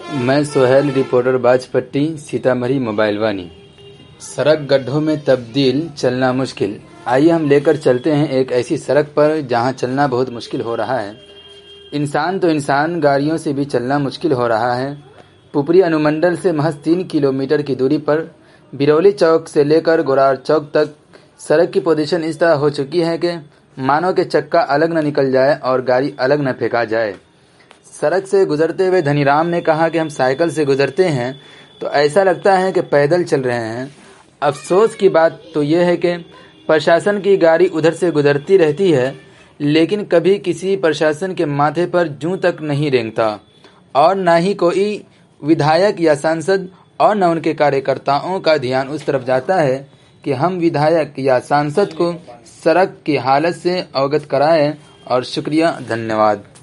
मैं Sohel, reporter Bajpatti, Sitamarhi mobile Vaani. सड़क गड्ढों में तब्दील, चलना मुश्किल। आइए हम लेकर चलते हैं एक ऐसी सड़क पर जहां चलना बहुत मुश्किल हो रहा है। इंसान तो इंसान, गाड़ियों से भी चलना मुश्किल हो रहा है। पुपरी अनुमंडल से महज 3 किलोमीटर की दूरी पर बिरौली चौक से लेकर गोरार चौक तक सड़क की पोजीशन इस तरह हो चुकी है कि मानो के चक्का अलग न निकल जाए और गाड़ी अलग न फेंका जाए। सड़क से गुजरते हुए धनीराम ने कहा कि हम साइकिल से गुजरते हैं तो ऐसा लगता है कि पैदल चल रहे हैं। अफसोस की बात तो यह है कि प्रशासन की गाड़ी उधर से गुजरती रहती है, लेकिन कभी किसी प्रशासन के माथे पर जूं तक नहीं रेंगता और न ही कोई विधायक या सांसद और न उनके कार्यकर्ताओं का ध्यान उस तरफ जाता है कि हम विधायक या सांसद को सड़क की हालत से अवगत कराएं। और शुक्रिया, धन्यवाद।